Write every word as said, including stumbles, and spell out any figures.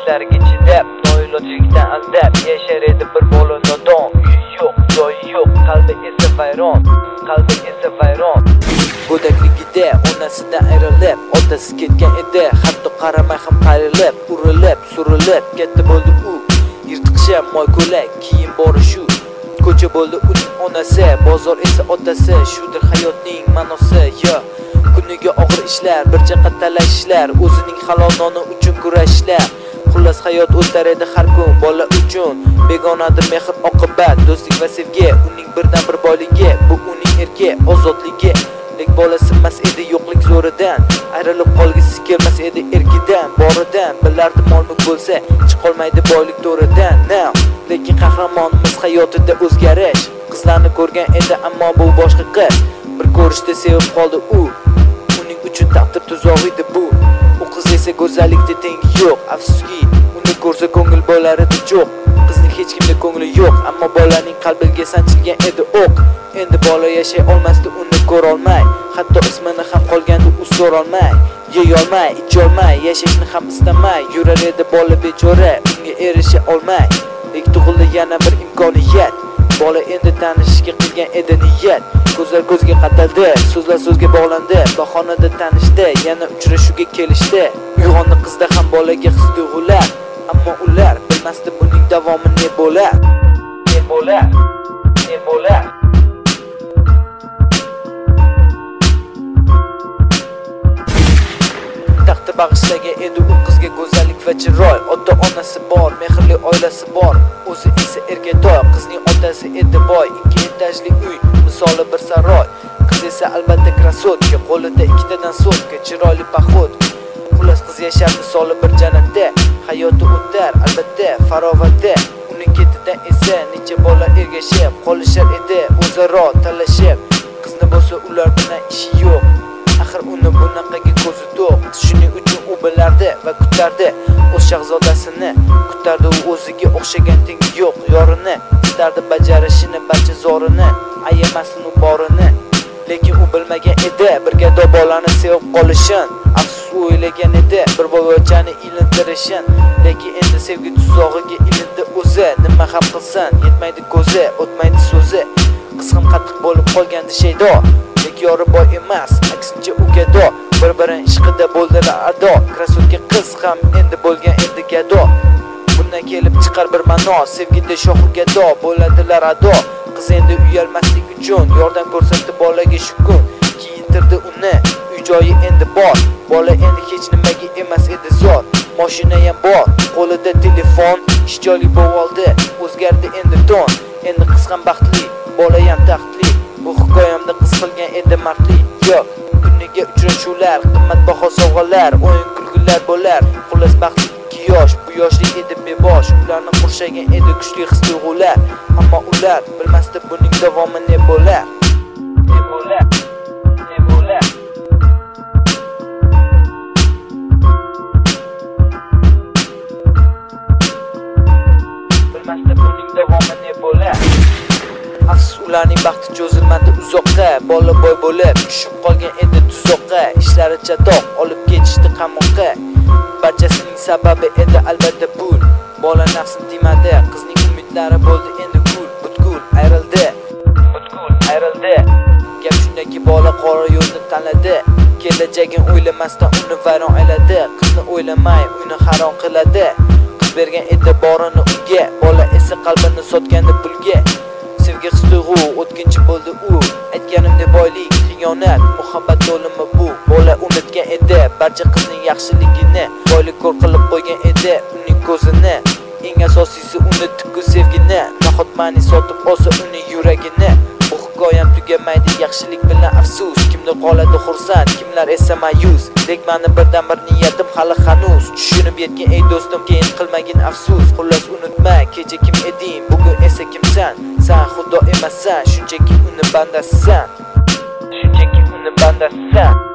ishlariga chidab, noilojlikdan aldab yashar edi bir bola nodon. Uyi yo'q, joyi yo'q, qalbi esa vayron, qalbi esa vayron. Go'dakligida onasidan ayrilib, otasi ketgan edi, hatto qaramay ham qayrilib, urilib, surilib katta bo'ldi u. Yirtiqcha moy ko'ylak, kiyim bori shu. Ko'cha bo'ldi uning onasi, bozor esa otasi. Shudir hayotning ma'nosi, yo. Kuniga og'ir ishlar, bir chaqa talashishlar, o'zining halol noni uchun kurashishlar. Xullas hayot o'tar edi har kun bola uchun. Begonadir mehr oqibat, do'stlik va sevgi, uning birdan bir boyligi, bu uning erki, ozodligi. Lek bola sinmas edi yo'qlik zo'ridan, ayrilib qolgisi kelmas edi erkidan, boridan. Bilardi mol-mulk bo'lsa, chiqolmaydi boylik to'ridan. Now, lekin qahramonimiz hayotida o'zgarish. Qizlarni ko'rgan edi, ammo bu boshqa qiz. Bir ko'rishda sevib qoldi u. Uning uchun taqdir tuzoq edi bu. U qiz esa go'zallikda tengi yo'q. Afsuski, uni ko'rsa ko'ngil bo'lar edi jo'q. Qizning hech kimga ko'ngli yo'q, ammo bolaning qalbiga sanchilgan edi o'q. Endi bola yashay olmasdi uni ko'ra olmay, hatto ismini ham qolgandi u so'rolmay. Yey olmay, ich olmay, yashashni ham istamay yurar edi bola bechora, unga erisha olmay. Lek tug'ildi yana bir imkoniyat. Bola endi tanishishga qilgan edi niyat. Ko'zlar ko'zga qataldi, so'zlar so'zga bog'landi, bahonada tanishdi, yana uchrashuvga kelishdi. Uyg'ondi qizda ham bolaga his tuyg'ular, ammo ular bilmasdi buning davomi ne bo'lar. Ne bo'lar? Ne bo'lar? Taqdir bag'ishlagan edi u qizga go'zallik va chiroy. Ota-onasi bor, mehrli oilasi bor, o'zi esa erkatoy. Qizning otasi edi boy, ikki etajli uy, misoli bir saroy. Qiz esa albatta krasotka, qo'lida ikkitadan sotka, chiroyli paxotka. Xullas qiz yashar misoli bir jannatda, hayoti o'tar albatta farovatda. Uning ketidan esa necha bola ergashib qolishar edi o'zaro talashib. Qizni bo'lsa ular bilan ishi yo'q, axir uni bunaqaga ko'zi to'q. Shuning uchun u bilardi va kutardi o'z shahzodasini, kutardi u o'ziga o'xshagan tengi yo'q yorini, istardi bajarishini barcha zorini, ayamasini u borini. Lekin u bilmagan edi bir gado bolani sevib qolishin. Afsus u o'ylagan edi bir boyvachchani ilintirishin. Lekin endi sevgi tuzog'iga ilindi o'zi. Nima ham qilsin, yetmaydi ko'zi, o'tmaydi so'zi. Qiz ham qattiq bo'lib qolgandi shaydo, lek yori boy emas, aksincha u gado. Bir-birin ishqida bo'ldilar ado. Krasotka qiz ham endi bo'lgan edi gado. Bundan kelib chiqar bir ma'no, sevgida shoh gado bo'ladilar ado. Qiz endi uyalmaslik uchun yordam ko'rsatdi bolaga shu kun. Kiyintirdi uni, uy joyi endi bor. Bola endi hech nimaga emas edi zor. Mashina ham bor, qo'lida telefon, ish joyi bo'ldi, o'zgardi endi ton. Endi qiz ham baxtli, bola ham taxtli. Bu hikoyamda qiz qilgan edi mardlik. Yo'q, kuniga uchrashuvlar, qimmatbaho sovg'alar, o'yin kulgular bo'lar. Xullas baxtli ikki yosh, bu yoshlik edi bebosh. Ularni qurshagan edi kuchli his tuyg'ular, ammo ular bilmasdi buning davomi ne bo'lar. Ne bo'lar? Ne bo'lar? Bilmasdi buning davomi ne bo'lar. Afsus ularning baxti cho'zilmadi uzoqqa, bola boy bo'lib tushib qolgan edi tuzoqqa. Ishlari chatoq, olib ketishdi qamoqqa. Barchasining sababi edi albatta pul. Bola nafsin tiymadi, qizning umidlari bo'ldi endi gul, butkul ayrildi. Butkul ayrildi. Gap shundaki bola qora yo'lni tanladi. Kelajagini o'ylamasdan uni vayron ayladi. Qizni o'ylamay uyni harom qiladi. Qiz bergan edi borini unga, bola esa qalbini sotgandi pulga. Sevgi his tuyg'u o'tkinchi bo'ldi u. Aytganimdek boylik, xiyonat, muhabbat o'limi bu. Bola unutgan edi barcha qizning yaxshiligini, boylik ko'r qilib qo'ygan edi uning ko'zini. Eng asosiysi unutdi sevgini, nahot ma'ni sotib olsa uning yuragini. Bu hikoyam tugamaydi yaxshilik bilan afsus. Kimdir qoladi xursand, kimlar esa ma'yus. Lek meni birdan bir niyatim hali hanuz. Tushunib yetgan ey do'stim, keyin qilmagin afsus. Xullas unutma, kecha kim eding, bugun esa kimsan. Sen xudo emassan, shunchaki uni bandasisan. Shunchaki uni bandasisan.